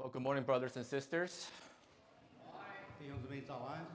Well, good morning, brothers and sisters. 弟兄姊妹早安。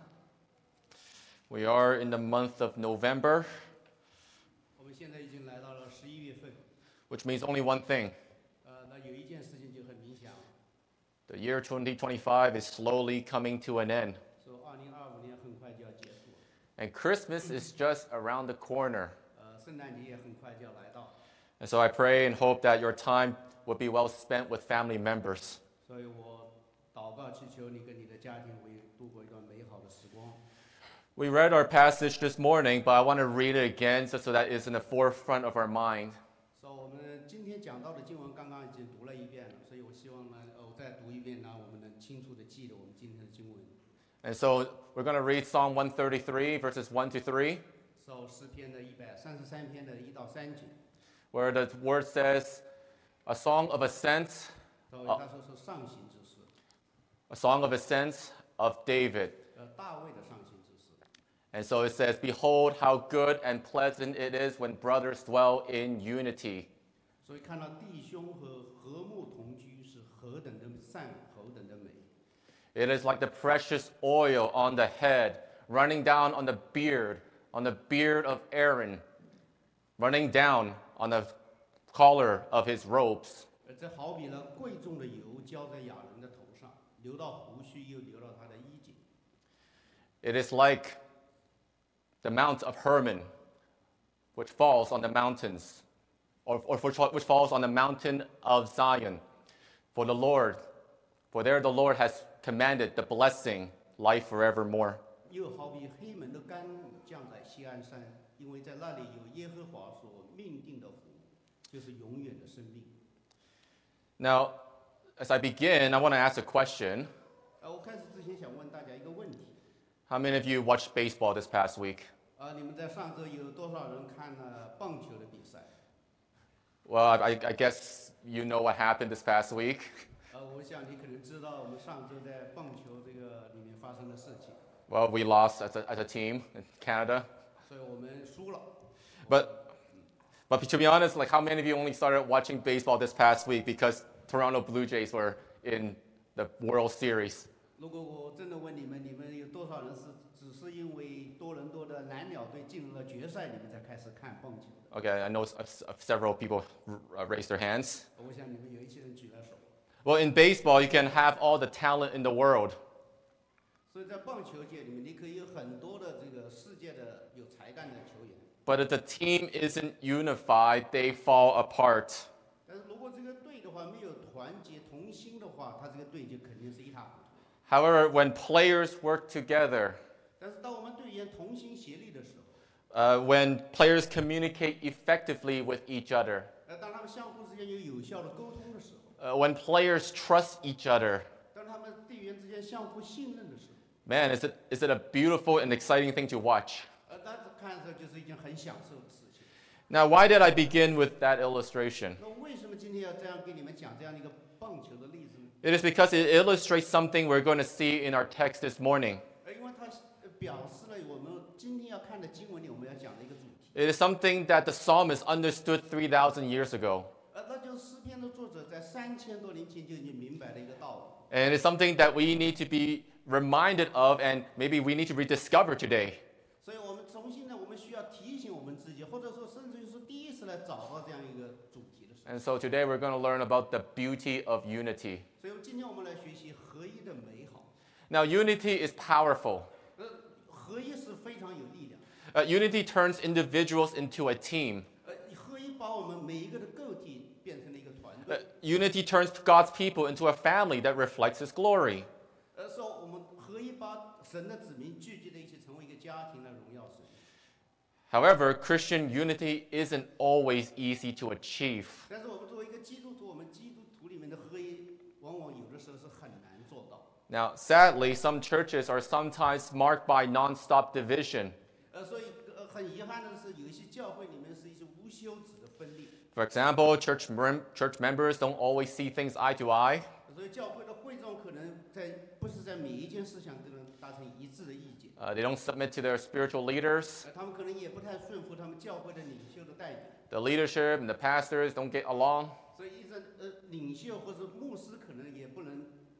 We are in the month of November, 我们现在已经来到了11月份。 which means only one thing. 那有一件事情就很明显了。 The year 2025 is slowly coming to an end. 说2025年很快就要结束。 And Christmas is just around the corner. 圣诞节也很快就要来到。 And so I pray and hope that your time would be well spent with family members. 所以我祷告祈求你跟你的家庭会度过一段美好的时光。 We read our passage this morning, but I want to read it again just so that it's in the forefront of our mind. 我们今天讲到的经文刚刚已经读了一遍了，所以我希望呢，我再读一遍呢，我们能清楚的记得我们今天的经文。 And so we're going to read Psalm 133, verses 1 to 3. 诗篇的133篇的1到3节。 Where the word says, a song of ascent, 他说是上行之诗。 a song of ascent of David. 大卫的上行之诗。 And so it says, behold how good and pleasant it is when brothers dwell in unity. 所以看到弟兄和睦同居是何等的善，何等的美。 It is like the precious oil on the head, running down on the beard of Aaron, running down on the collar of his robes. 这好比了贵重的油浇在亚伦的头上，流到胡须，又流到他的衣襟。 It is like the Mount of Hermon, which falls on the mountains, or which falls on the mountain of Zion. For there the Lord has commanded the blessing, life forevermore. 又好比黑门的甘露降在锡安山，因为在那里有耶和华所命定的福，就是永远的生命。 Now, as I begin, I want to ask a question. 我开始之前想问大家一个问题。 How many of you watched baseball this past week? 你们在上周有多少人看了棒球的比赛？ Well, I guess you know what happened this past week. 我想你可能知道我们上周在棒球这个里面发生的事情。 Well, we lost as a team in Canada. 所以我们输了。 But to be honest, like how many of you only started watching baseball this past week because Toronto Blue Jays were in the World Series? 如果我真的问你们有多少人是只是因为多伦多的蓝鸟队进入了决赛，你们才开始看棒球的？ Okay, I know several people raised their hands. 我想你们有一些人举了手。 Well, in baseball, you can have all the talent in the world. 所以在棒球界里面，你可以有很多的这个世界的有才干的球员。 But if the team isn't unified, they fall apart. 但是如果这个队的话没有团结同心的话，他这个队就肯定是一塌糊涂。 However, when players work together, 但是当我们队员同心协力的时候， when players communicate effectively with each other, 当他们相互之间有效的沟通的时候， when players trust each other, 当他们队员之间相互信任的时候， man, is it a beautiful and exciting thing to watch? 但是看着就是一件很享受的事情。 Now, why did I begin with that illustration? 那为什么今天要这样给你们讲这样的一个棒球的例子呢？ It is because it illustrates something we're going to see in our text this morning. 因为它表示了我们今天要看的经文里我们要讲的一个主题。 It is something that the psalmist understood 3,000 years ago. 那就是诗篇的作者在3000多年前就已经明白了一个道理。 And it's something that we need to be reminded of and maybe we need to rediscover today. 所以我们重新呢，我们需要提醒我们自己，或者说甚至于是第一次来找到这样一个主题的时候。 And so today we're going to learn about the beauty of unity. 所以今天我们来学习合一的美好。 Now, unity is powerful. 合一是非常有力量。 Unity turns individuals into a team. 合一把我们每一个的个体变成了一个团队。 Unity turns God's people into a family that reflects His glory. 说我们合一把神的子民聚集在一起，成为一个家庭来荣耀神。 However, Christian unity isn't always easy to achieve. 但是我们作为一个基督徒，我们基督徒里面的合一，往往有的时候是很难做到。 Now, sadly, some churches are sometimes marked by nonstop division. 所以很遗憾的是，有一些教会里面是一些无休止的分裂。 For example, church members don't always see things eye to eye. 所以教会的会众可能不是在每一件事上都能达成一致的意见。 They don't submit to their spiritual leaders. 他们可能也不太顺服他们教会的领袖的带领。 The leadership and the pastors don't get along. 所以领袖或者牧师可能也不能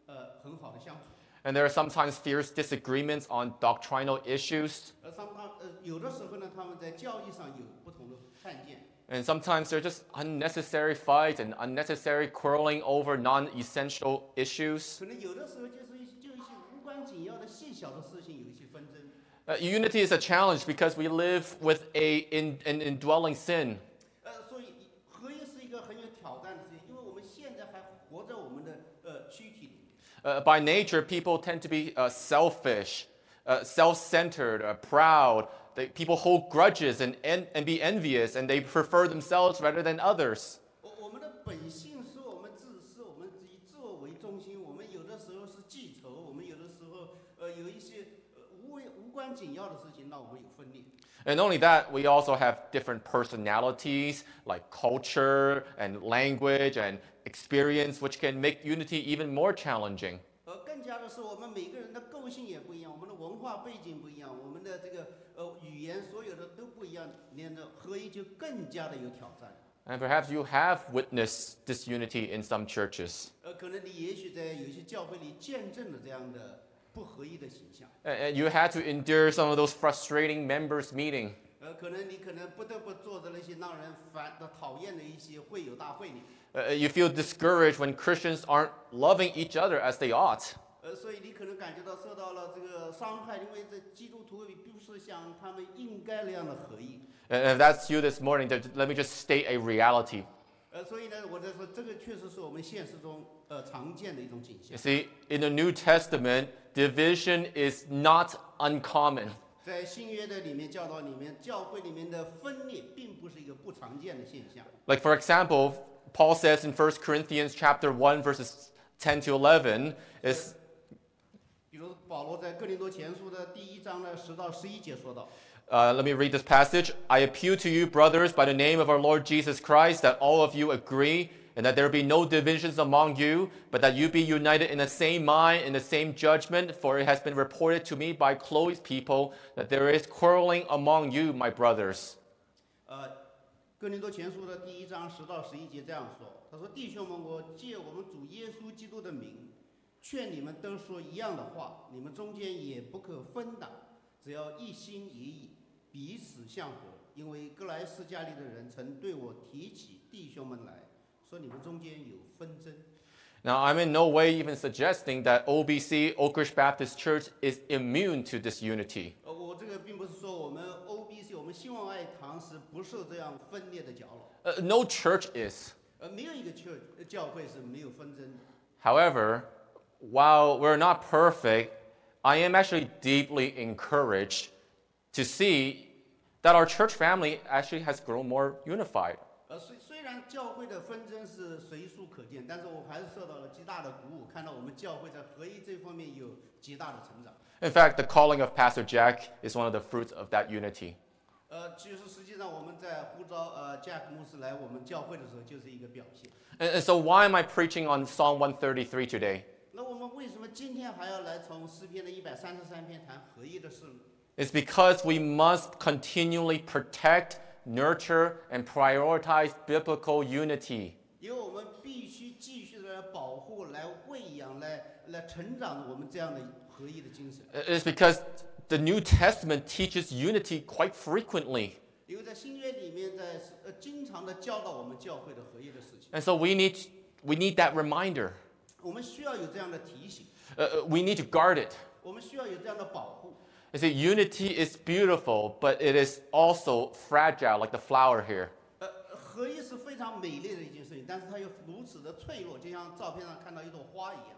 很好的相处。 And there are sometimes fierce disagreements on doctrinal issues. 有的时候呢，他们在教义上有不同的看见。 And sometimes there are just unnecessary fights and unnecessary quarreling over non-essential issues. 可能有的时候就是一些无关紧要的细小的事情有一些纷争。 Unity is a challenge because we live with an indwelling sin. 所以合一是一个很有挑战的事情，因为我们现在还活在我们的躯体里。 By nature, people tend to be selfish, self-centered, proud. People hold grudges and be envious, and they prefer themselves rather than others. 我们的本性是我们自私，我们以自我为中心，我们有的时候是记仇，我们有的时候有一些无关紧要的事情让我们有分裂。 And not only that, we also have different personalities, like culture and language and experience, which can make unity even more challenging. 更加的是，我们每个人的个性也不一样，我们的文化背景不一样，我们的这个语言所有的都不一样，连着合一就更加的有挑战。 And perhaps you have witnessed this unity in some churches. 可能你也许在有些教会里见证了这样的不合一的形象。 And you had to endure some of those frustrating members' meeting. 可能你不得不坐在那些让人讨厌的一些会友大会里。 You feel discouraged when Christians aren't loving each other as they ought. 所以你可能感觉到受到了这个伤害，因为这基督徒不是像他们应该那样的合一。 And if that's you this morning, let me just state a reality. 所以呢，我在说这个确实是我们现实中常见的一种景象。 You see, in the New Testament, division is not uncommon. 在新约的里面教导里面，教会里面的分裂并不是一个不常见的现象。 Like for example, Paul says in 1 Corinthians chapter 1 verses 10 to 11 is 比如保罗在哥林多前书的第1章的10到11节说到。 let me read this passage. I appeal to you, brothers, by the name of our Lord Jesus Christ, that all of you agree, and that there be no divisions among you, but that you be united in the same mind, in the same judgment. For it has been reported to me by Chloe's people that there is quarreling among you, my brothers. 哥林多前书的第1章10到11节这样说：他说，弟兄们，我借我们主耶稣基督的名，劝你们都说一样的话，你们中间也不可分党，只要一心一意，彼此相合。因为哥莱斯家里的人曾对我提起弟兄们来，说你们中间有纷争。 Now, I'm in no way even suggesting that OBC, Oak Ridge Baptist Church, is immune to this unity. 我这个并不是说我们 OBC 我们兴旺爱堂是不受这样分裂的搅扰。 No church is. 没有一个教会是没有纷争的。 However, while we're not perfect, I am actually deeply encouraged to see that our church family actually has grown more unified. 虽然教会的纷争是随处可见，但是我还是受到了极大的鼓舞，看到我们教会在合一这方面有极大的成长。 In fact, the calling of Pastor Jack is one of the fruits of that unity. 就是实际上我们在呼召Jack 牧师来我们教会的时候，就是一个表现。 And so why am I preaching on Psalm 133 today? 那我们为什么今天还要来从诗篇的133篇谈合一的事呢？ It's because we must continually protect, nurture, and prioritize biblical unity. 因为我们必须继续的来保护、来喂养、来成长我们这样的合一的精神。 It's because the New Testament teaches unity quite frequently. 因为在新约里面，经常的教导我们教会的合一的事情。 And so we need that reminder. 我们需要有这样的提醒。 We need to guard it. 我们需要有这样的保护。 You see, unity is beautiful, but it is also fragile, like the flower here. 合一是非常美丽的一件事情，但是它又如此的脆弱，就像照片上看到一朵花一样。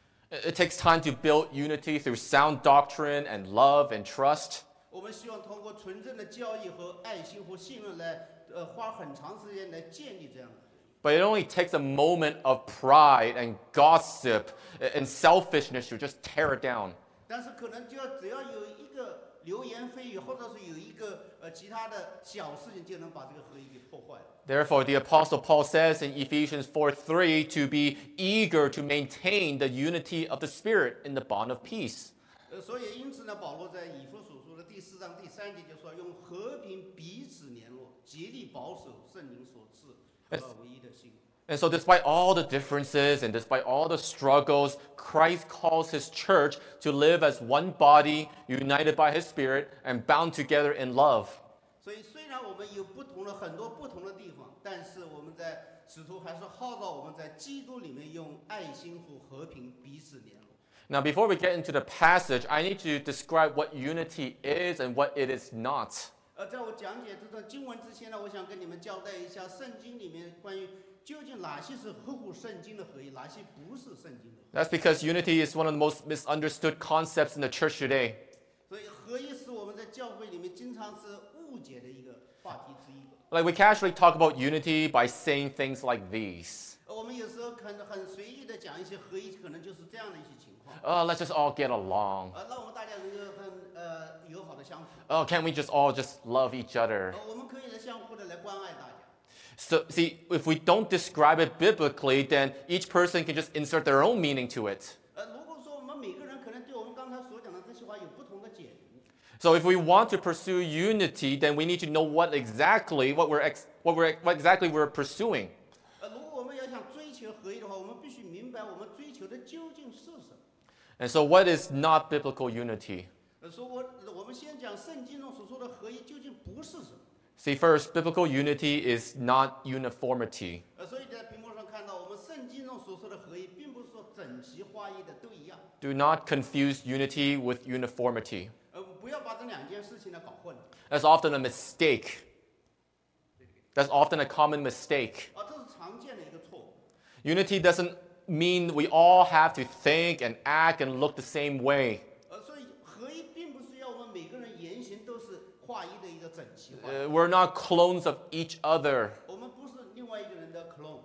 It takes time to build unity through sound doctrine and love and trust. 我们希望通过纯正的教义和爱心和信任来，花很长时间来建立这样的。 But it only takes a moment of pride and gossip and selfishness to just tear it down. 但是可能只要有一个流言蜚语，或者是有一个其他的小事情，就能把这个合一给破坏了。 Therefore, the Apostle Paul says in Ephesians 4:3 to be eager to maintain the unity of the Spirit in the bond of peace. 所以因此呢，保罗在以弗所书的第4章第3节就说，用和平彼此联络，竭力保守圣灵所赐合而为一的心。 And so despite all the differences and despite all the struggles, Christ calls his church to live as one body, united by his Spirit and bound together in love. 所以虽然我们有很多不同的地方，但是我们在使徒还是号召我们在基督里面用爱心和和平彼此联络。 Now, before we get into the passage, I need to describe what unity is and what it is not. 在我讲解这段经文之前呢，我想跟你们交代一下圣经里面关于究竟哪些是合乎圣经的合一，哪些不是圣经的合一。 That's because unity is one of the most misunderstood concepts in the church today. 所以合一是我们在教会里面经常是误解的一个话题之一。 Like we casually talk about unity by saying things like these. 我们有时候可能很随意的讲一些合一，可能就是这样的一些情况。 Let's just all get along. 让我们大家能够很友好的相处。 Can't we just all just love each other? 我们可以相互的来关爱大家。 So, see, if we don't describe it biblically, then each person can just insert their own meaning to it. 如果说我们每个人可能对我们刚才所讲的这些话有不同的解读。 So, if we want to pursue unity, then we need to know what exactly we're pursuing. 如果我们要想追求合一的话，我们必须明白我们追求的究竟是什么。 And so, what is not biblical unity? 说我们先讲圣经中所说的合一究竟不是什么。 See, first, biblical unity is not uniformity. 所以在屏幕上看到，我们圣经中所说的合一，并不是说整齐划一的都一样。 Do not confuse unity with uniformity. 不要把这两件事情呢搞混。 That's often a mistake. That's often a common mistake. 这是常见的一个错误。 Unity doesn't mean we all have to think and act and look the same way. 所以合一并不是要我们每个人言行都是划一的一个整齐划。 We're not clones of each other. 我们不是另外一个人的 clone。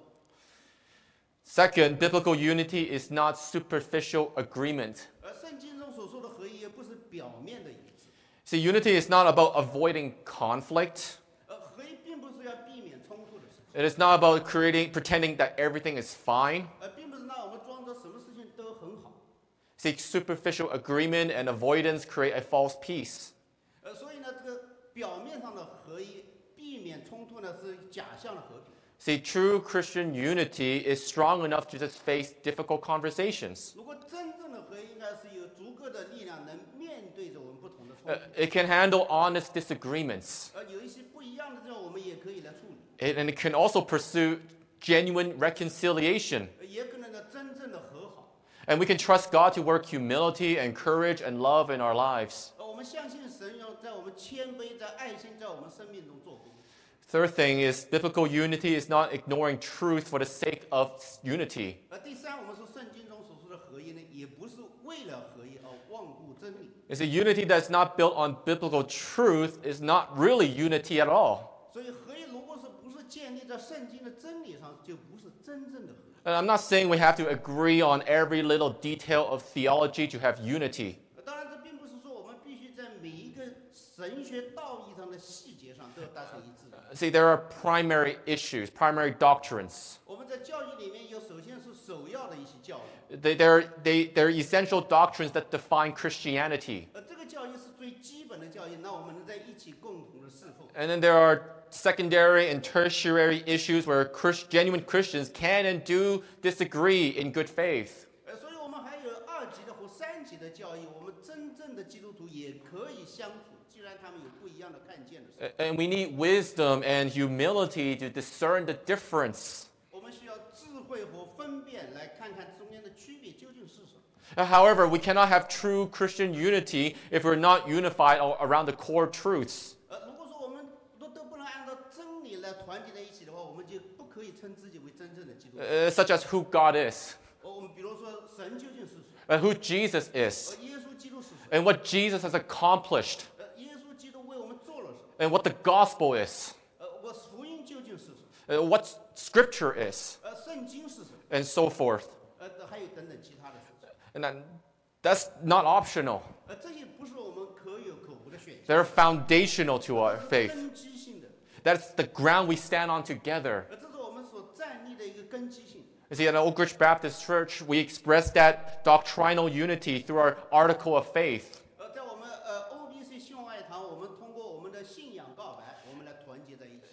Second, biblical unity is not superficial agreement. 圣经中所说的合一，也不是表面的一致。 See, unity is not about avoiding conflict. 合一并不是要避免冲突的事情。 It is not about pretending that everything is fine. 并不是让我们装作什么事情都很好。 See, superficial agreement and avoidance create a false peace. 所以呢，这个表面上的合一，避免冲突呢，是假象的和平。 See, true Christian unity is strong enough to just face difficult conversations. 如果真正的合一，应该是有足够的力量，能面对着我们不同的冲突。 It can handle honest disagreements. 有一些不一样的地方，我们也可以来处理。 And it can also pursue genuine reconciliation. 也可能呢，真正的和好。 And we can trust God to work humility and courage and love in our lives. 我们相信神要在我们谦卑、在爱心在我们生命中做工。 Third thing is biblical unity is not ignoring truth for the sake of unity. 第三，我们说圣经中所说的合一呢，也不是为了合一而罔顾真理。 It's a unity that's not built on biblical truth is not really unity at all. 所以合一如果是不是建立在圣经的真理上，就不是真正的合一。 And I'm not saying we have to agree on every little detail of theology to have unity. 当然，这并不是说我们必须在每一个神学道义上的细节上都要达成一致的。 See, there are primary issues, primary doctrines. 我们在教义里面有，首先是首要的一些教义。 They're essential doctrines that define Christianity. 这个教义是最基本的教义，那我们能在一起共同的侍奉。 And then there are secondary and tertiary issues where genuine Christians can and do disagree in good faith. 所以我们还有2级的和3级的教义，我们真正的基督徒也可以相处，既然他们有不一样的看见的时候。 And we need wisdom and humility to discern the difference. 我们需要智慧和分辨，来看看中间的区别究竟是什么。 However, we cannot have true Christian unity if we're not unified around the core truths. 如果说我们都不能按照真理来团结在一起的话，我们就不可以称自己为真正的基督徒。 Such as who God is, 我们比如说神究竟是谁， who Jesus is, 耶稣基督是谁， and what Jesus has accomplished, 耶稣基督为我们做了什么， and what the gospel is, 我福音究竟是什么， what scripture is, 圣经是什么， and so forth. 还有等等其他的事情。 And that's not optional. 这些不是我们可有可无的选项， They're foundational to our 是 faith. 根基性的， That's the ground we stand on together. 这是我们所站立的一个根基性。 You see, at Oak Ridge Baptist Church, we express that doctrinal unity through our article of faith. 在我们OBC 信爱堂，我们通过我们的信仰告白，我们来团结在一起。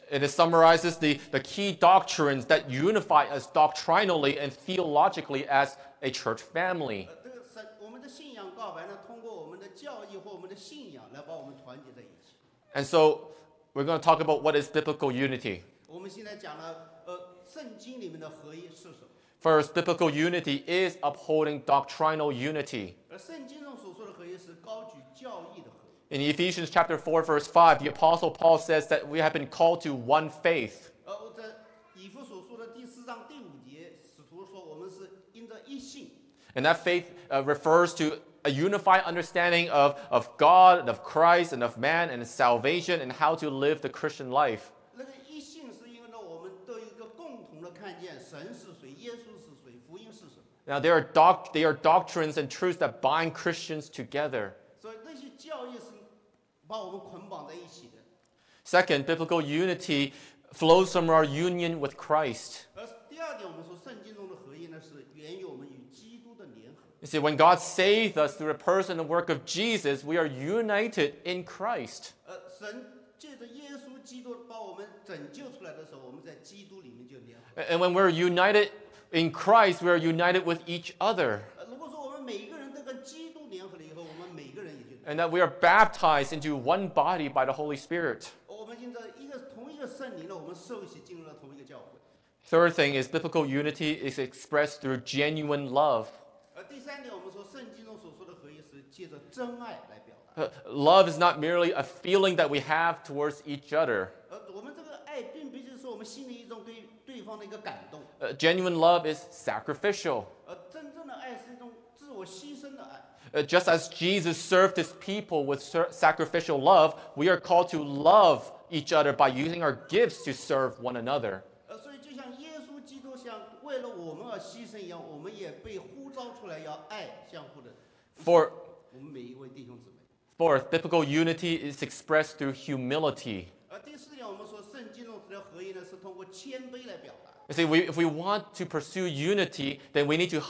It summarizes the key doctrines that unify us doctrinally and theologically as a church family. 我们的信仰告白呢，通过我们的教义或我们的信仰来把我们团结在一起。 And so we're going to talk about what is biblical unity. 我们现在讲了，圣经里面的合一是什么？ First, biblical unity is upholding doctrinal unity. 而圣经中所说的合一是高举教义的合一。 In Ephesians chapter 4, verse 5, the Apostle Paul says that we have been called to one faith. 我在以弗所书的第4章第5节，使徒说我们是因着一信。 And that faith refers to a unified understanding of God, and of Christ, and of man, and salvation, and how to live the Christian life. 那个一信是因为呢，我们都有一个共同的看见，神是谁，耶稣是谁，福音是什么。 Now, they are doctrines and truths that bind Christians together. 所以那些教义是把我们捆绑在一起的。 Second, biblical unity flows from our union with Christ. 而第二点，我们说圣经中的合一呢，是源于我们与基督的联合。 You see, when God saved us through the person and work of Jesus, we are united in Christ. 神借着耶稣基督把我们拯救出来的时候，我们在基督里面就联合。 And when we're united in Christ, we are united with each other. 如果说我们每一个人都跟基督联合了以后，我们每个人也就。 And that we are baptized into one body by the Holy Spirit. 我们现在同一个圣灵呢，我们受洗进入了同一个教会。 Third thing is biblical unity is expressed through genuine love. 第三点，我们说圣经中所说的合一是借着真爱来表达。 Love is not merely a feeling that we have towards each other. 我们这个爱并不是说我们心里一种对对方的一个感动。 Genuine love is sacrificial. 真正的爱是一种自我牺牲的爱。 Just as Jesus served his people with sacrificial love, we are called to love each other by using our gifts to serve one another. 所以就像耶稣基督像为了我们而牺牲一样，我们也被呼召出来要爱相互的。我们每一位弟兄姊妹。 Fourth, biblical unity is expressed through humility. 第四点，我们说圣经中的合一呢，是通过谦卑来表达。 You see, if we want to pursue unity, then we need to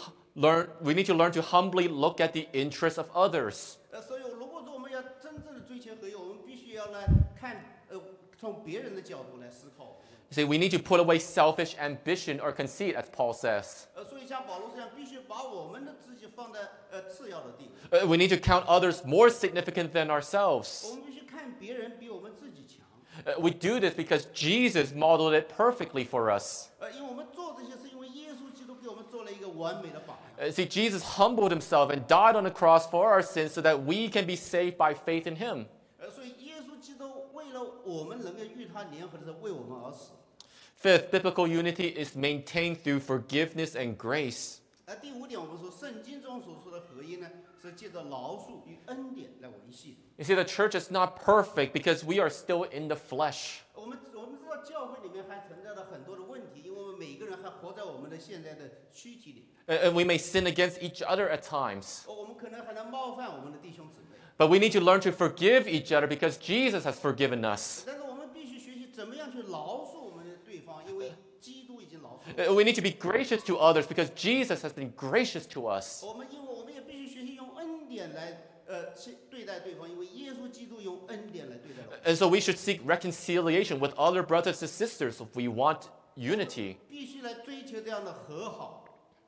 learn to humbly look at the interests of others. 所以，如果说我们要真正的追求合一，我们必须要来看，从别人的角度来思考。 You see, we need to put away selfish ambition or conceit, as Paul says. 所以像保罗这样，必须把我们的自己放在次要的地位。 We need to count others more significant than ourselves. 我们必须看别人比我们自己强。 We do this because Jesus modeled it perfectly for us. 因为我们做这些，是因为耶稣基督给我们做了一个完美的榜样。 See, Jesus humbled himself and died on the cross for our sins so that we can be saved by faith in him. 所以耶稣基督为了我们能够与他联合的时候，为我们而死。 Fifth, biblical unity is maintained through forgiveness and grace. 第五点，我们说圣经中所说的合一呢，是借着饶恕与恩典来维系。 You see, the church is not perfect because we are still in the flesh. 我们知道教会里面还存在着很多的问题，因为我们每个人还活在我们的现在的躯体里。 And we may sin against each other at times. 我们可能还能冒犯我们的弟兄姊妹。 But we need to learn to forgive each other because Jesus has forgiven us. 但是我们必须学习怎么样去饶恕我们的对方，因为基督已经饶恕。 We need to be gracious to others because Jesus has been gracious to us. 我们也必须学习用恩典来对待对方，因为耶稣基督用恩典来对待我们。 And so we should seek reconciliation with other brothers and sisters if we want unity. 必须来追求这样的和好。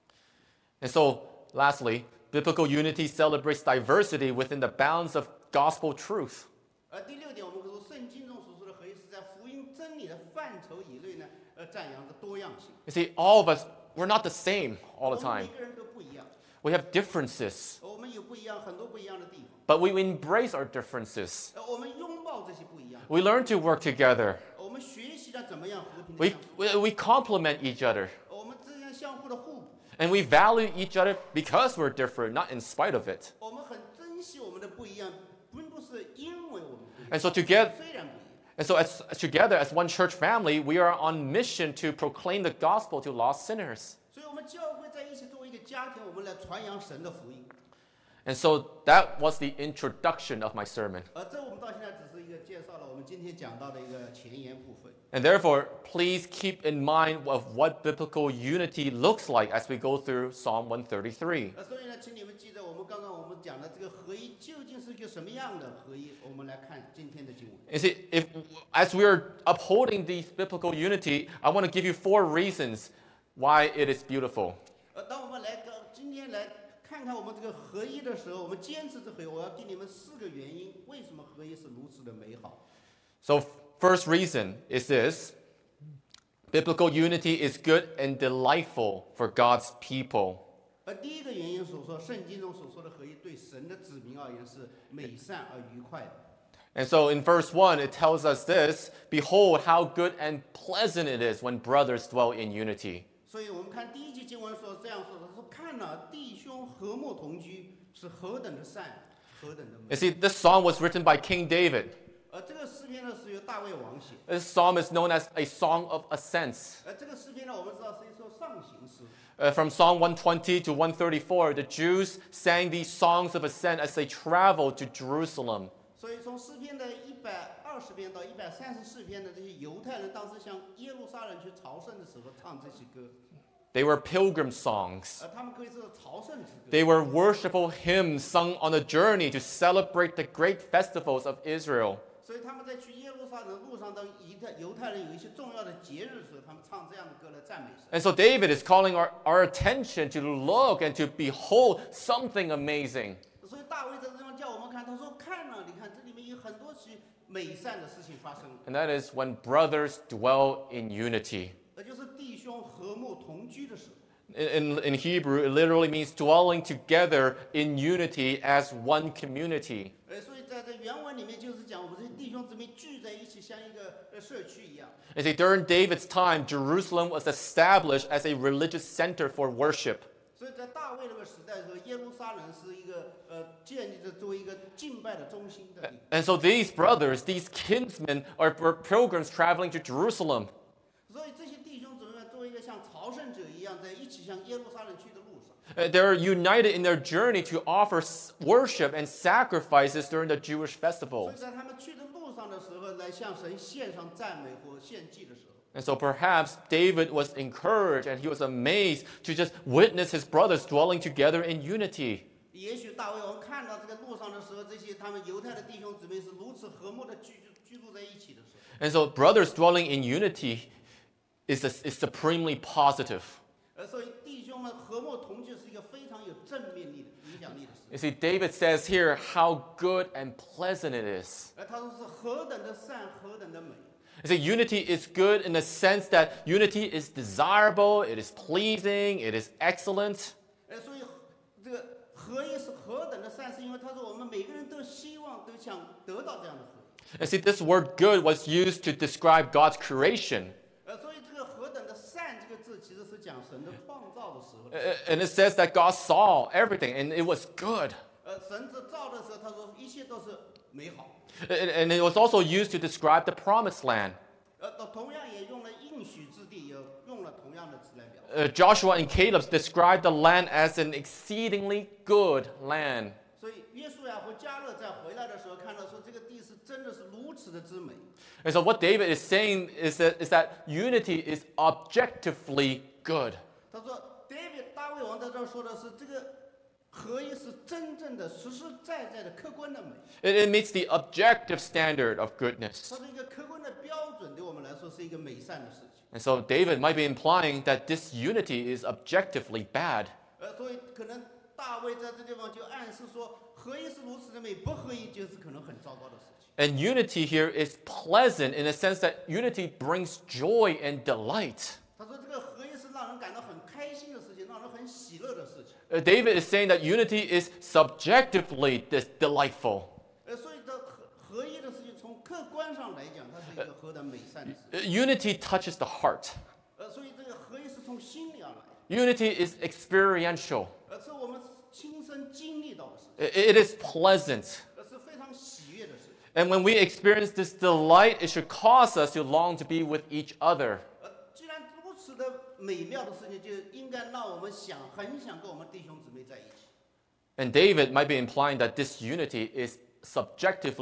And so, lastly, biblical unity celebrates diversity within the bounds of gospel truth. 第六点，我们说圣经中所说的合一是在福音真理的范畴以内呢，赞扬着多样性。 You see, all of us, we're not the same all the 我们 time. 每个人都不一样， We have differences, 我们有不一样，很多不一样的地方。 but we embrace our differences. 我们拥抱这些不一样， We learn to work together. 我们学习了怎么样和平的 We, 相处， we complement each other. 我们之间相互的互补， And we value each other because we're different, not in spite of it. 我们很珍惜我们的不一样，并不是因为我们不一 And 样， so together, 虽然不一样。 and so together as one church family, we are on mission to proclaim the gospel to lost sinners. 所以我们教会在一起作为一个家庭，我们来传扬神的福音。 And so that was the introduction of my sermon. 这我们到现在只是一个介绍了我们今天讲到的一个前言部分。 And therefore, please keep in mind of what biblical unity looks like as we go through Psalm 133. 所以呢，请你们记得我们刚刚讲的这个合一究竟是一个什么样的合一？我们来看今天的经文。 You see, as we are upholding these biblical unity, I want to give you 4 reasons why it is beautiful. 当我们今天来看看我们这个合一的时候，我们坚持这合一，我要给你们4个原因，为什么合一是如此的美好。 So, first reason is this: biblical unity is good and delightful for God's people. 第一个原因所说，圣经中所说的合一，对神的子民而言是美善而愉快的。 And so in verse 1, it tells us this: Behold, how good and pleasant it is when brothers dwell in unity. 所以我们看第一节经文说这样说的，说看了弟兄和睦同居是何等的善，何等的 You 美。 see, this psalm was written by King David. 这个诗篇呢是由大卫王写。 This psalm is known as a song of ascents. 这个诗篇呢，我们知道是一首上行诗。 From Psalm 120 to 134, the Jews sang these songs of ascent as they traveled to Jerusalem. 所以从诗篇的120篇到134篇的这些犹太人，当时向耶路撒冷去朝圣的时候唱这些歌。 They were pilgrim songs. 他们可以是朝圣之歌。 They were worshipful hymns sung on a journey to celebrate the great festivals of Israel. 所以他们在去耶路撒冷的路上，当犹太人有一些重要的节日的时候，他们唱这样的歌来赞美神。 And so David is calling our attention to look and to behold something amazing. 所以大卫在这地方叫我们看，他说看了，你看这里面有很多起美善的事情发生， And that is when brothers dwell in unity. 那就是弟兄和睦同居的时候。 In Hebrew, it literally means dwelling together in unity as one community. 所以在这原文里面就是讲，我们这些弟兄姊妹聚在一起，像一个社区一样。 You see, during David's time, Jerusalem was established as a religious center for worship. 所以在大卫那个时代的时候，耶路撒冷是一个建立着作为一个敬拜的中心的地方。 And so these brothers, these kinsmen, were pilgrims traveling to Jerusalem. 所以这些弟兄姊妹作为一个像朝圣者一样，在一起向耶路撒冷去的路上。 They're united in their journey to offer worship and sacrifices during the Jewish 所 festivals. 以在他们去的路上的时候，来向神献上赞美或献祭的时候。 And so perhaps David was encouraged and he was amazed to just witness his brothers dwelling together in unity. 也许大卫王看到这个路上的时候，这些他们犹太的弟兄姊妹是如此和睦的居住在一起的时候。 And so brothers dwelling in unity is supremely positive. 所以弟兄们和睦同居是一个非常有正面力的影响力的事。 You see, David says here how good and pleasant it is. 他说是何等的善，何等的美。 You see, unity is good in the sense that unity is desirable, it is pleasing, it is excellent. 所以这个合一是何等的善，是因为他说我们每个人都希望都想得到这样的合一。 You see, this word good was used to describe God's creation. 所以这个何等的善这个字其实是讲神的创造的时候。 And it says that God saw everything and it was good. 神在造的时候，他说一切都是美好。 And it was also used to describe the promised land. 同样也用了应许之地，也用了同样的词来表。 Joshua and Caleb described the land as an exceedingly good land. 所以约书亚和迦勒在回来的时候，看到说这个地是真的是如此的之美。 And so what David is saying is that unity is objectively good. 他说大卫王在这儿说的是这个合一是真正的实实在在的客观的美。 It meets the objective standard of goodness. 它是一个客观的标准，对我们来说是一个美善的事情。 And so David might be implying that this unity is objectively bad. 所以可能大卫在这地方就暗示说，合一是如此的美，不合一就是可能很糟糕的事情。 And unity here is pleasant in the sense that unity brings joy and delight. 他说这个合一是让人感到很开心的事情，让人很喜乐的事情。 David is saying that unity is subjectively delightful. 所以这合一的事情，从客观上来讲，它是一个何等美善的事情。 Unity touches the heart. 所以这个合一是从心里而来， Unity is experiential. 是我们亲身经历到的事情， It is pleasant. 是非常喜悦的事情。 And when we experience this delight, it should cause us to long to be with each other. 既然如此的美妙的事情，就应该让我们很想跟我们弟兄姊妹在一起。 And David might be implying that this unity is subjectively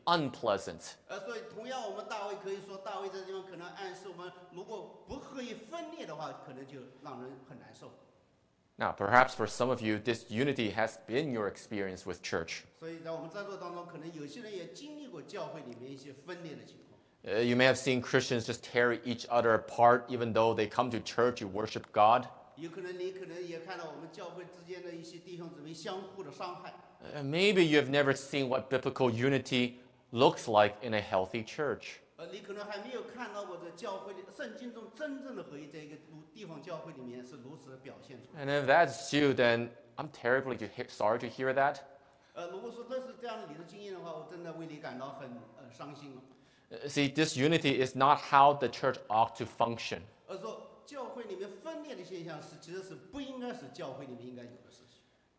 unpleasant. 所以同样，我们大卫可以说，大卫这地方可能暗示我们，如果不刻意分裂的话，可能就让人很难受。 Now, perhaps for some of you, this unity has been your experience with church. 所以在我们在座当中，可能有些人也经历过教会里面一些分裂的情况。 You may have seen Christians just tear each other apart, even though they come to church to worship God. 有可能你可能也看到我们教会之间的一些弟兄姊妹相互的伤害。 Maybe you have never seen what biblical unity looks like in a healthy church. 你可能还没有看到过这教会里圣经中真正的合一，在一个地方教会里面是如此的表现出来。 And if that's you, then I'm terribly sorry to hear that. 如果说这是这样的你的经验的话，我真的为你感到很伤心了。 See, this unity is not how the church ought to function. 说教会里面分裂的现象其实是不应该是教会里面应该有的事情。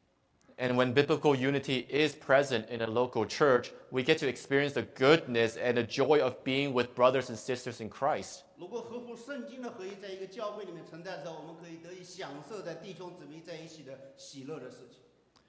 And when biblical unity is present in a local church, we get to experience the goodness and the joy of being with brothers and sisters in Christ. 如果合乎圣经的合一，在一个教会里面存在的时候，我们可以得以享受在弟兄姊妹在一起的喜乐的事情。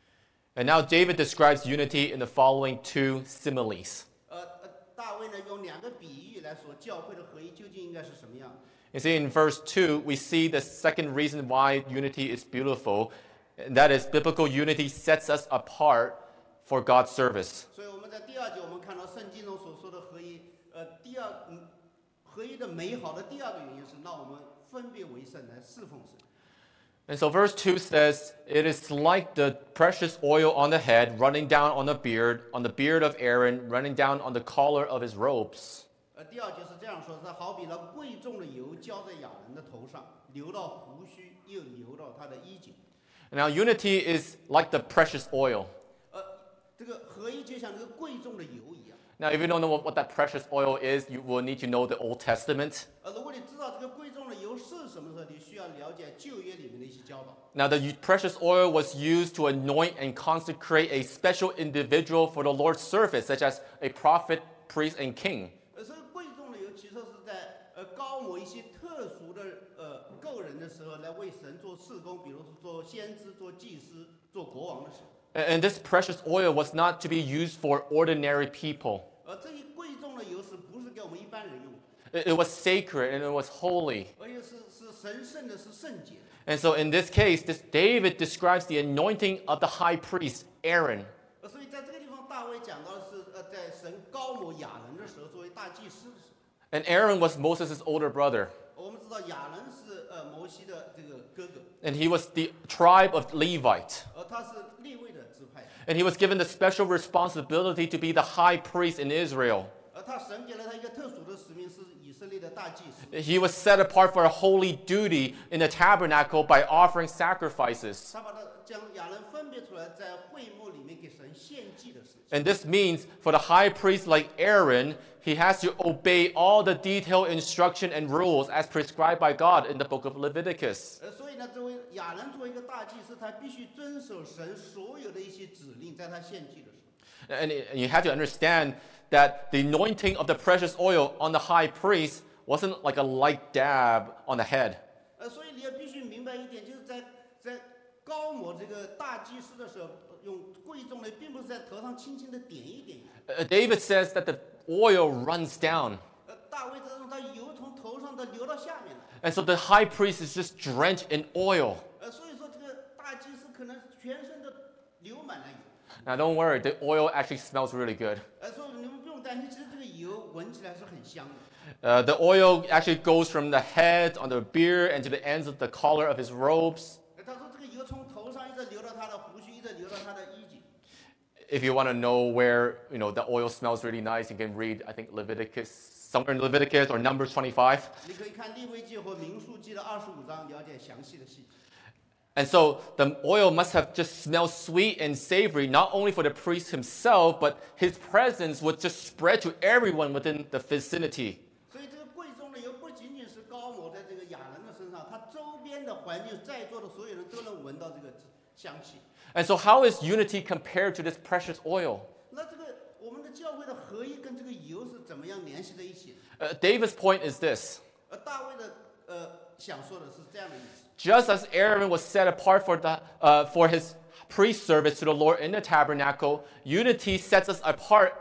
And now David describes unity in the following two similes. 大卫呢用两个比喻来说教会的合一究竟应该是什么样。 You see, in verse 2, we see the second reason why unity is beautiful. And that is, biblical unity sets us apart for God's service. 所以我们在第二节，我们看到圣经中所说的合一，合一的美好的第二个原因是让我们分别为圣来侍奉神。 And so verse 2 says, it is like the precious oil on the head running down on the beard of Aaron, running down on the collar of his robes. 第二节是这样说，是好比那贵重的油浇在亚人的头上，流到胡须，又流到他的衣襟。 Now, unity is like the precious oil. 这个合一就像这个贵重的油一样。 Now, if you don't know what that precious oil is, you will need to know the Old Testament. 如果你知道这个贵重的油是什么时候，你需要了解旧约里面的一些教导。 Now, the precious oil was used to anoint and consecrate a special individual for the Lord's service, such as a prophet, priest, and king. 所以贵重的油其实是在高抹一些特殊的个人的时候，来为神做事工，比如说做先知、做祭司、做国王的时候。 And this precious oil was not to be used for ordinary people. 这些贵重的油是不是给我们一般人用的？ It was sacred and it was holy. 而且是神圣的，是圣洁的。 And so in this case, David describes the anointing of the high priest, Aaron. 所以在这个地方，大卫讲到的是在神高抹亚人的时候，作为大祭司的时候。 And Aaron was Moses' older brother. 我们知道亚人是摩西的这个哥哥。 And he was the tribe of Levite. 他是利未的支派。 And he was given the special responsibility to be the high priest in Israel. 他神给了他一个特殊的使命，是以色列的大祭司。 He was set apart for a holy duty in the tabernacle by offering sacrifices. 他把他将亚人分别出来，在会幕里面给神献祭的事情。 And this means for the high priest like Aaron, he has to obey all the detailed instruction and rules as prescribed by God in the book of Leviticus. 所以呢，作为亚人作为一个大祭司，他必须遵守神所有的一些指令，在他献祭的时候。 And you have to understand that the anointing of the precious oil on the high priest wasn't like a light dab on the head. 所以你也必须明白一点，就是在高抹这个大祭司的时候，用贵重的，并不是在头上轻轻的点一点。 David says that the oil runs down. 大卫这种他油从头上的流到下面了。 And so the high priest is just drenched in oil. 所以说这个大祭司可能全身都流满了油。 Now don't worry, the oil actually smells really good. 所以你们不用担心，其实这个油闻起来是很香的。 The oil actually goes from the head on the beard and to the ends of the collar of his robes. 他说这个油从头上一直流到他的胡须，一直流到他的衣襟。 If you want to know where the oil smells really nice, you can read, I think, Leviticus, somewhere in Leviticus or Numbers 25. 你可以看利未记和民数记的25章，了解详细的细节。 And so the oil must have just smelled sweet and savory, not only for the priest himself, but his presence would just spread to everyone within the vicinity. 所以这个贵重的油不仅仅是高抹在这个亚人的身上，他周边的环境，在座的所有人都能闻到这个香气。 And so how is unity compared to this precious oil? 那这个我们的教会的合一跟这个油是怎么样联系在一起的？ David's point is this. 大卫的想说的是这样的意思。 Just as Aaron was set apart for his priest service to the Lord in the tabernacle, unity sets us apart as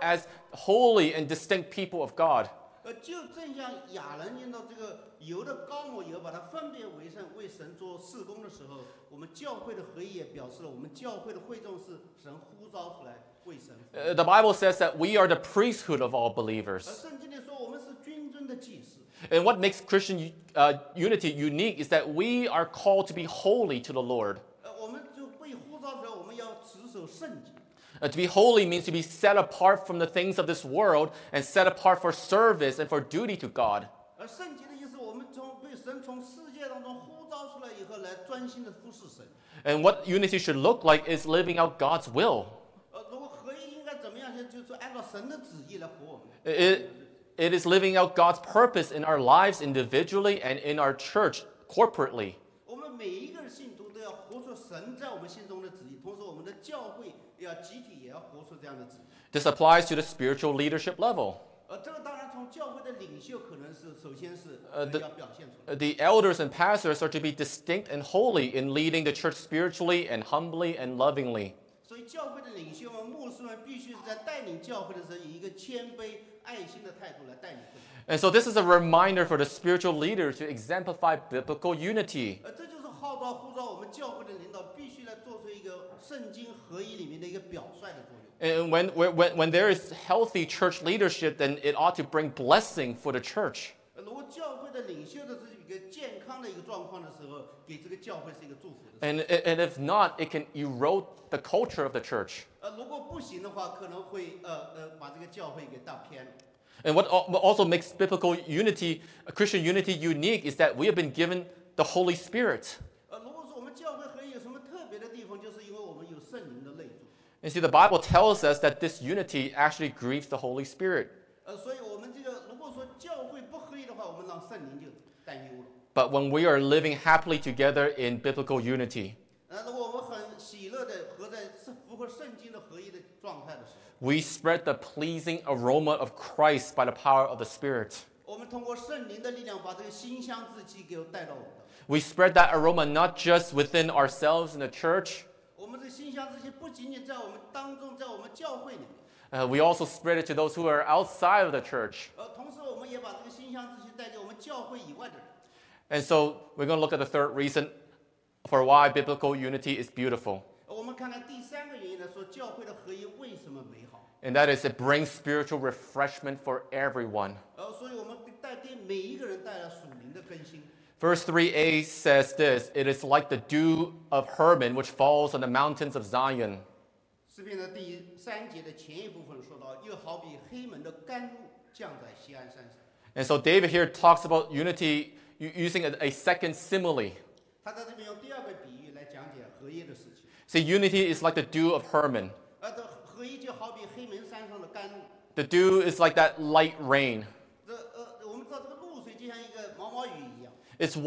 holy and distinct people of God. 就正像亚人念到这个油的高抹油，把它分别为圣，为神做事工的时候，我们教会的合一也表示了我们教会的会众是神呼召出来为神。 The Bible says that we are the priesthood of all believers. 圣经里说我们是君尊的祭司。 And what makes Christian unity unique is that we are called to be holy to the Lord. 我们就被呼召出来，我们要持守圣洁。 To be holy means to be set apart from the things of this world and set apart for service and for duty to God. 而圣洁的意思，我们被神从世界当中呼召出来以后，来专心的服侍神。 And what unity should look like is living out God's will. 如果合一应该怎么样？就是按照神的旨意来活我们。 It is living out God's purpose in our lives individually and in our church corporately. 我们每一个信徒都要活出神在我们心中的旨意，同时我们的教会要集体也要活出这样的旨意。 This applies to the spiritual leadership level. 这个当然从教会的领袖可能是首先是要表现出来。 The elders and pastors are to be distinct and holy in leading the church spiritually and humbly and lovingly. 所以教会的领袖们、牧师们必须是在带领教会的时候，以一个谦卑、爱心的态度来带领会。 And so this is a reminder for the spiritual leader to exemplify biblical unity. 这就是号召、呼召我们教会的领导必须来做出一个圣经合一里面的一个表率的作用。 And when there is healthy church leadership, then it ought to bring blessing for the church. 如果教会的领袖的这一个健康的一个状况的时候，给这个教会是一个祝福的。 And if not, it can erode the culture of the church. 如果不行的话，可能会把这个教会给带偏了。 And what also makes biblical unity, Christian unity unique is that we have been given the Holy Spirit. 如果说我们教会合一有什么特别的地方，就是因为我们有圣灵的内住。 And see, the Bible tells us that this unity actually grieves the Holy Spirit. 所以我们这个如果说教会不合一的话，我们让圣灵就担忧了。 But when we are living happily together in biblical unity, 如果我们很喜乐的合在符合圣经的合一的状态的时候， we spread the pleasing aroma of Christ by the power of the Spirit. 我们通过圣灵的力量，把这个馨香之气给带到我们。 We spread that aroma not just within ourselves in the church, 我们这个馨香之气不仅仅在我们当中，在我们教会里面。 we also spread it to those who are outside of the church. 同时，我们也把这个馨香之气带给我们教会以外的人。 And so we're going to look at the third reason for why biblical unity is beautiful. 我们看看第三个原因来说，教会的合一为什么美好？ And that is it brings spiritual refreshment for everyone. 所以我们给每一个人带来属灵的更新。 Verse 3a says this, it is like the dew of Hermon which falls on the mountains of Zion. 诗篇的第3节的前一部分说到，又好比黑门的甘露降在锡安山上。 And so David here talks about unity using a second simile. 他在这边用第二个比喻来讲解合一的事情。 See, unity is like the dew of Hermon. 这合一就好比黑门山上的甘露。 The dew is like that light rain. 我们知道这个露水就像一个毛毛雨一样。 It is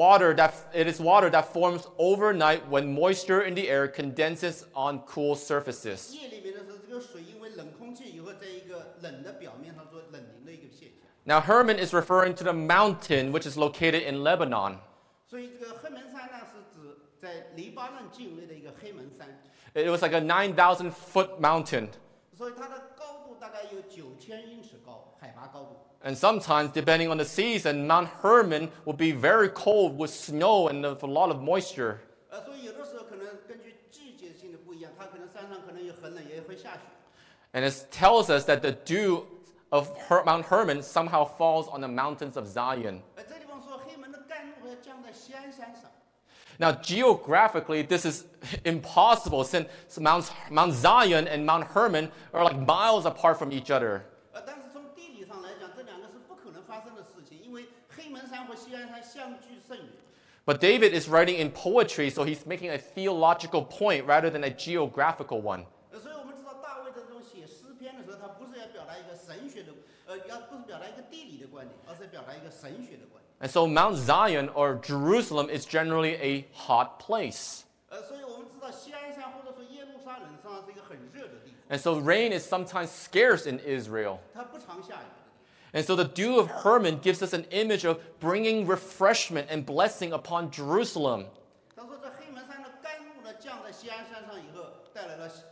water that forms overnight when moisture in the air condenses on cool surfaces. 夜里面的时候，这个水因为冷空气以后，在一个冷的表面上做冷凝的一个现象。 Now, Hermon is referring to the mountain which is located in Lebanon. 所以这个黑门山呢，是指在黎巴嫩境内的一个黑门山。 It was like a 9,000-foot mountain. 所以它的高度大概有9000英尺高，海拔高度。 And sometimes, depending on the season, Mount Hermon will be very cold with snow and a lot of moisture. 所以有的时候可能根据季节性的不一样，它可能山上可能也很冷，也会下雪。 And it tells us that the dew of Mount Hermon somehow falls on the mountains of Zion. 这地方说黑门的甘露要降在锡安山上。 Now, geographically, this is impossible since Mount Zion and Mount Hermon are like miles apart from each other. 但是从地理上来讲，这两个是不可能发生的事情，因为黑门山和锡安山相距甚远。 But David is writing in poetry, so he's making a theological point rather than a geographical one. 所以我们知道大卫在这种写诗篇的时候，他不是要表达一个神学的，不是表达一个地理的观点，而是表达一个神学的观点。 And so Mount Zion or Jerusalem is generally a hot place. 所以我们知道锡安山或者说耶路撒冷上是一个很热的地方， And so rain is sometimes scarce in Israel. 它不常下雨的地方。 And so the dew of Hermon gives us an image of bringing refreshment and blessing upon Jerusalem. 他说这黑门山的甘露呢，降在锡安山上以后，带来了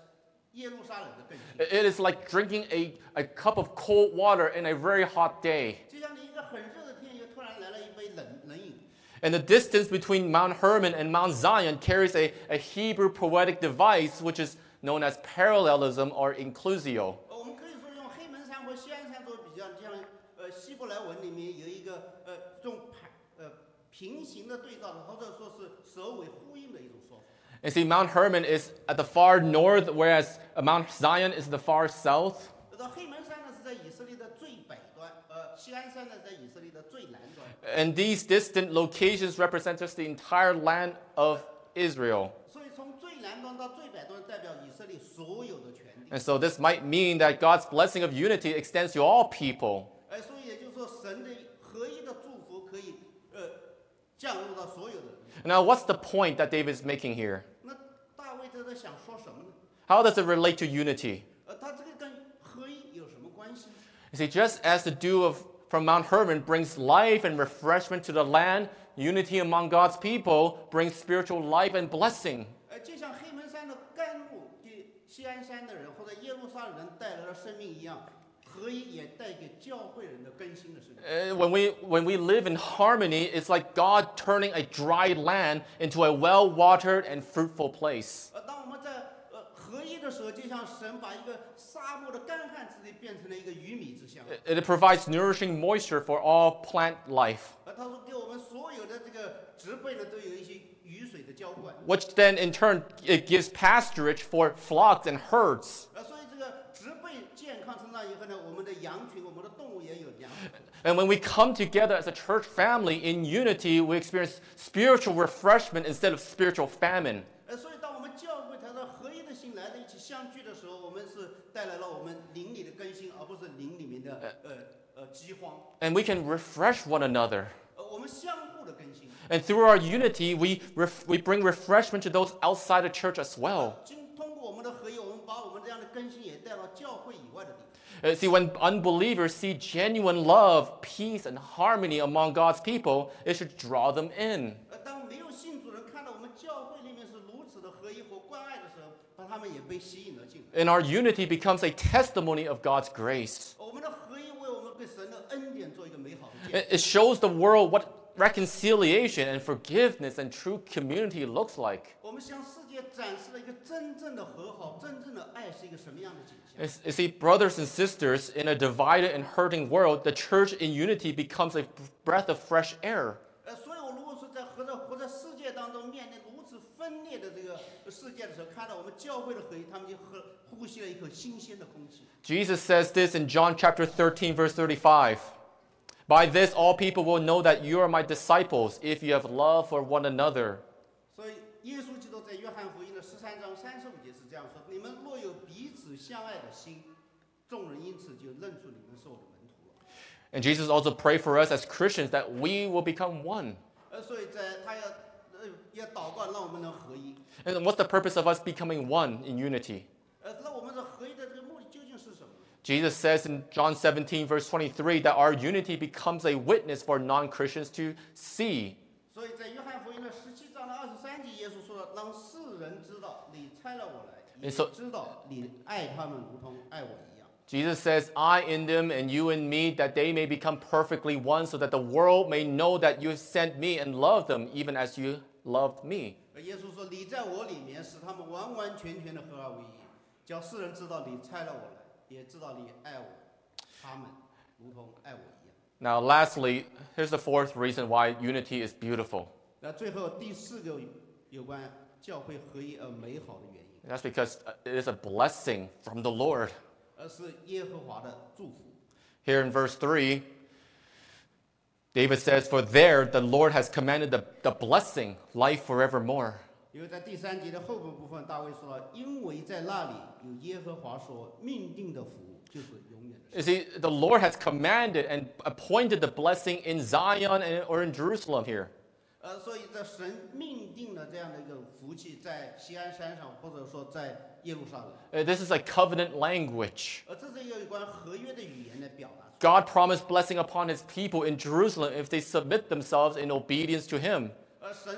耶路撒冷的更新。 It is like drinking a cup of cold water in a very hot day. 就像你一个很热的天，又突然来了一杯冷饮。 And the distance between Mount Hermon and Mount Zion carries a Hebrew poetic device which is known as parallelism or inclusio. 我们可以说用黑门山和西安山做比较，像希伯来文里面有一个这种平行的对照的，或者说是首尾呼应的一种说法。 And see, Mount Hermon is at the far north, whereas Mount Zion is the far south. 黑门山呢是在以色列的最北端，西安山呢在以色列的最南端。 And these distant locations represent just the entire land of Israel. 所以从最南端到最北端代表以色列所有的权利。 And so this might mean that God's blessing of unity extends to all people. 所以也就是说，神的合一的祝福可以降入到所有的人。 Now, what's the point that David is making here? 那大卫在这想说什么呢？ How does it relate to unity? 他这个跟合一有什么关系？ You see, just as the dew from Mount Hermon brings life and refreshment to the land, unity among God's people brings spiritual life and blessing. 就像黑门山的甘露给西安山的人或者耶路撒冷人带来了生命一样，合一也带给教会人的更新的生命。 When we live in harmony, it's like God turning a dry land into a well-watered and fruitful place. 当我们在合一的时候，就像神把一个沙漠的干旱之地变成了一个鱼米之乡。 It provides nourishing moisture for all plant life, 他说给我们所有的这个植被呢，都有一些雨水的浇灌。 which then in turn it gives pasturage for flocks and herds. 所以这个植被健康成长以后呢，我们的羊群、我们的动物也有粮。 And when we come together as a church family in unity, we experience spiritual refreshment instead of spiritual famine. 所以当我们教会才到合一的心来的一起相聚的时候，我们是带来了我们灵里的更新，而不是灵里面的饥荒。 And we can refresh one another. 我们相互的更新。 And through our unity, we bring refreshment to those outside the church as well. 通过我们的合一，我们把我们这样的更新也带到教会以外的地方。 See, when unbelievers see genuine love, peace, and harmony among God's people, it should draw them in. 当没有信主人看到我们教会里面是如此的合一和关爱的时候，他们也被吸引了进来。 And our unity becomes a testimony of God's grace. 我们的合一为我们对神的恩典做一个美好的见证。 It shows the world what reconciliation and forgiveness and true community looks like. 我们向世界展示了一个真正的和好、真正的爱是一个什么样的景象。 You see, brothers and sisters, in a divided and hurting world, the church in unity becomes a breath of fresh air. 所以我如果说在活在世界当中面对如此分裂的这个世界的时候，看到我们教会的合一，他们就呼吸了一口新鲜的空气。 Jesus says this in John chapter 13, verse 35. By this all people will know that you are my disciples if you have love for one another. 所以耶稣基督在约翰福音的13章35节是这样说：你们若有彼此相爱的心，众人因此就认出你们是我的门徒了。 And Jesus also prayed for us as Christians that we will become one. 所以他要祷告，让我们能合一。 And what's the purpose of us becoming one in unity? 那我们的合一的这个目的究竟是什么？ Jesus says in John 17, verse 23, that our unity becomes a witness for non-Christians to see. 所以在约翰福音的17章的23节，耶稣说了：“让世人知道你差了我来，也知道你爱他们如同爱我一样。” Jesus says, I in them and you in me, that they may become perfectly one, so that the world may know that you have sent me and loved them, even as you loved me. 耶稣说：“你在我里面，使他们完完全全的合而为一，叫世人知道你差了我来，也知道你爱我，他们如同爱我一样。” Now, lastly, here's the fourth reason why unity is beautiful. 那最后第4个有关教会合一而美好的原因， That's because it is a blessing from the Lord. 是耶和华的祝福。 Here in verse 3, David says, For there the Lord has commanded the blessing, life forevermore. 因为在第3节的后半部分，大卫说了：“因为在那里有耶和华所命定的福，就是永远的。” You see, the Lord has commanded and appointed the blessing in Zion or in Jerusalem here. 所以在神命定了这样的一个福气，在锡安山上，或者说在耶路撒冷。 This is a covenant language. 这是一个有关合约的语言来表达。 God promised blessing upon his people in Jerusalem if they submit themselves in obedience to him. 神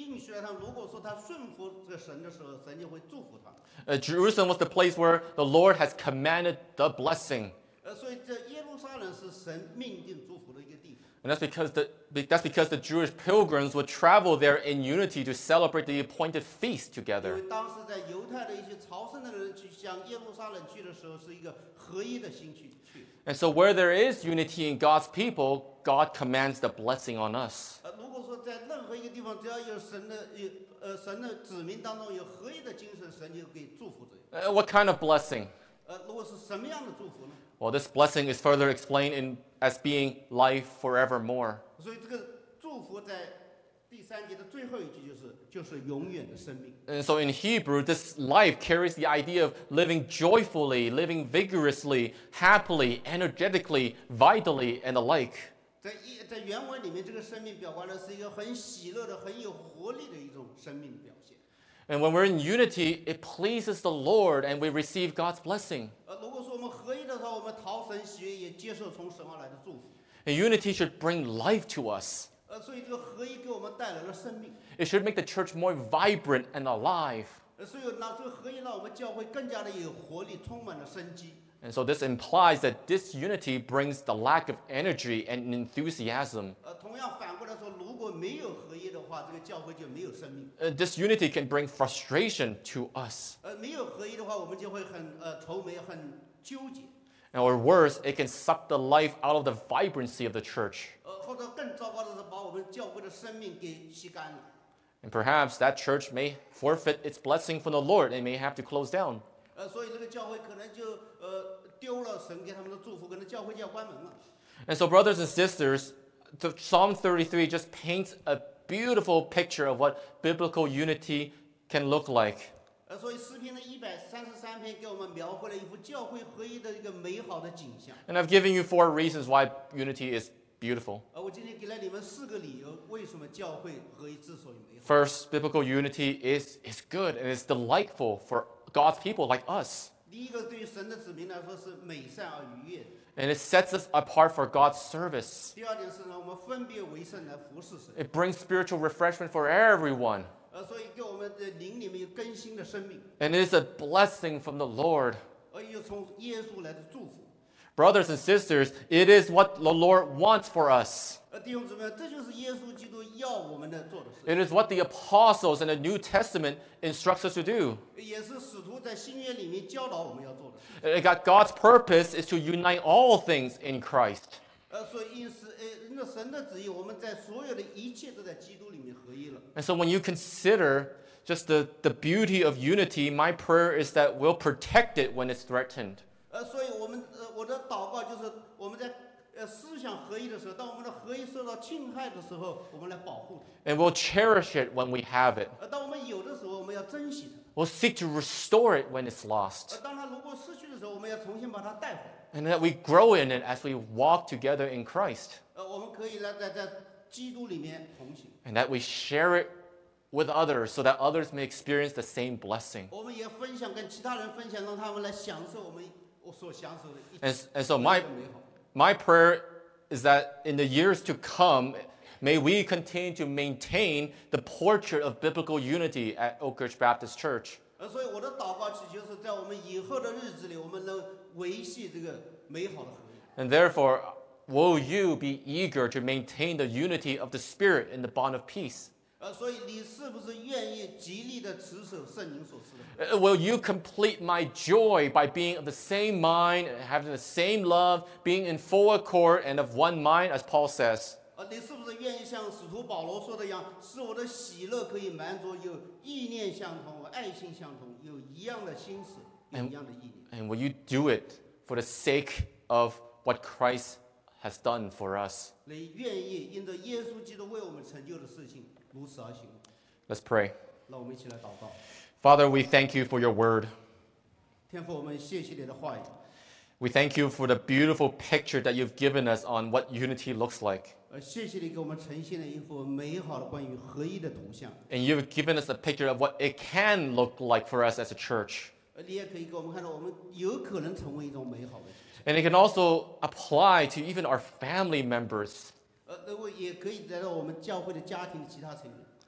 应许了他，如果说他顺服这个神的时候，神就会祝福他。 Jerusalem was the place where the Lord has commanded the blessing. 所以这耶路撒冷是神命定祝福的一个地方。 And that's because the Jewish pilgrims would travel there in unity to celebrate the appointed feast 因 together. 为当时在犹太的一些朝圣的人去向耶路撒冷去的时候，是一个合一的心去。 And so where there is unity in God's people, God commands the blessing on us. 如果说在任何一个地方，只要有神的子民当中有合一的精神，神就给祝福这个。 What kind of blessing? 如果是什么样的祝福呢？ Well, this blessing is further explained as being life forevermore. 所以这个祝福在第3节的最后一句就是永远的生命。 And so in Hebrew, this life carries the idea of living joyfully, living vigorously, happily, energetically, vitally, and the like. 在原文里面，这个生命表达的是一个很喜乐的、很有活力的一种生命的表现。 And when we're in unity, it pleases the Lord and we receive God's blessing. 如果说我们合一的时候，我们讨神喜悦，也接受从神而来的祝福。 And unity should bring life to us. 所以这个合一给我们带来了生命。 It should make the church more vibrant and alive. 所以呢，这个合一让我们教会更加的有活力，充满了生机。 And so this implies that disunity brings the lack of energy and enthusiasm. 同样反过来说，如果没有合一的话，这个教会就没有生命。 Disunity can bring frustration to us. 没有合一的话，我们就会很愁眉，很纠结。 Or worse, it can suck the life out of the vibrancy of the church. 或者更糟糕的是，把我们教会的生命给吸干了。 And perhaps that church may forfeit its blessing from the Lord and may have to close down. 所以这个教会可能就丢了神给他们的祝福，可能教会就要关门了。 And so, brothers and sisters, Psalm 33 just paints a beautiful picture of what biblical unity can look like. 所以诗篇的133篇给我们描绘了一幅教会合一的一个美好的景象。 And I've given you 4 reasons why unity is beautiful. 我今天给了你们4个理由，为什么教会合一之所以美好。 First, biblical unity is good and is delightful for God's people like us. 第一个，对于神的子民来说是美善而愉悦的。 And it sets us apart for God's service. 第二点是呢，我们分别为圣来服侍神。 It brings spiritual refreshment for everyone. 所以给我们的灵里面有更新的生命， And it is a blessing from the Lord. 而又从耶稣来的祝福。 Brothers and sisters, it is what the Lord wants for us. 弟兄姊妹，这就是耶稣基督要我们的做的事， It is what the apostles in the New Testament instructs us to do. 也是使徒在新约里面教导我们要做的事。 God's purpose is to unite all things in Christ. 所以因此，那神的旨意，我们在所有的一切都在基督里面合一了。 And so when you consider just the beauty of unity, my prayer is that we'll protect it when it's threatened. 所以我的祷告就是我们在思想合一的时候，当我们的合一受到侵害的时候，我们来保护它； And we'll cherish it when we have it. 当我们有的时候，我们要珍惜它； We'll seek to restore it when it's lost. 当它如果失去的时候，我们要重新把它带回来。 And that we grow in it as we walk together in Christ. 我们可以来在基督里面同行。 And that we share it with others so that others may experience the same blessing. 我们也分享跟其他人分享，让他们来享受我们所享受的一切 And so 美好。 my prayer is that in the years to come, may we continue to maintain the portrait of biblical unity at Oak Ridge Baptist Church. 所以我的祷告祈求是在我们以后的日子里，我们能维系这个美好的合一。 And therefore, will you be eager to maintain the unity of the Spirit in the bond of peace? 所以你是不是愿意极力的持守圣灵所赐的？ Will you complete my joy by being of the same mind, having the same love, being in full accord and of one mind, as Paul says? 你是不是愿意像使徒保罗说的一样，使我的喜乐可以满足，有意念相同，爱心相同，有一样的心思，有一样的意念？ And will you do it for the sake of what Christ has done for us? 你愿意因着耶稣基督为我们成就的事情如此而行？ Let's pray. 让我们一起来祷告。 Father, we thank you for your word. 天父，我们谢谢你的话语， We thank you for the beautiful picture that you've given us on what unity looks like. 谢谢你给我们呈现了一幅美好的关于合一的图像。 And you've given us a picture of what it can look like for us as a church. 你也可以给我们看到，我们有可能成为一种美好的图像。 And it can also apply to even our family members. 也可以来到我们教会的家庭其他成员。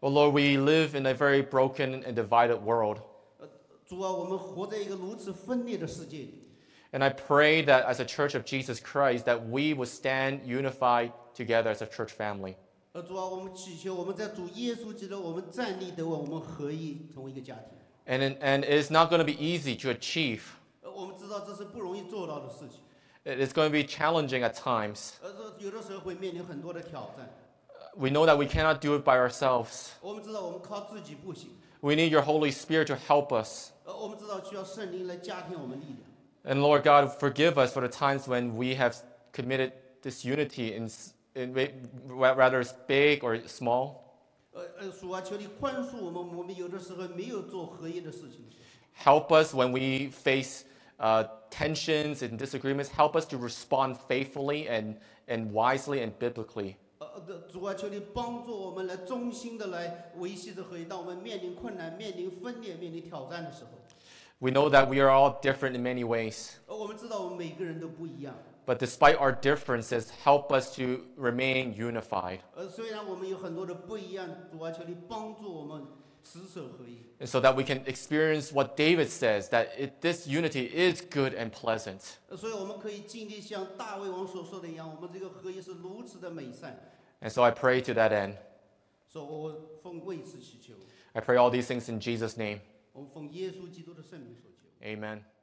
Oh Lord, we live in a very broken and divided world. 主啊，我们活在一个如此分裂的世界里。 And I pray that as a church of Jesus Christ, that we would stand unified together as a church family. 主啊，我们祈求我们在主耶稣基督，我们站立得稳，我们合一成为一个家庭。 And it is not going to be easy to achieve. 我们知道这是不容易做到的事情。 It is going to be challenging at times. 有的时候会面临很多的挑战。 We know that we cannot do it by ourselves. 我们知道我们靠自己不行。 We need your Holy Spirit to help us. 我们知道需要圣灵来加添我们力量。 And Lord God, forgive us for the times when we have committed disunity whether it's big or small. 主啊，求你宽恕我们，我们有的时候没有做合一的事情。 Help us when we face tensions and disagreements. Help us to respond faithfully and wisely and biblically. 主啊，求你帮助我们来忠心的来维系着合一。当我们面临困难、面临分裂、面临挑战的时候， We know that we are all different in many ways. 我们知道我们每个人都不一样。 But despite our differences, help us to remain unified. 虽然我们有很多的不一样，主啊，求你帮助我们持守合一。 And so that we can experience what David says, that this unity is good and pleasant. 所以我们可以尽力像大卫王所说的一样，我们这个合一是如此的美善。 And so I pray to that end. 所以我奉为此祈求， I pray all these things in Jesus' name. 我们奉耶稣基督的圣名所求。 Amen.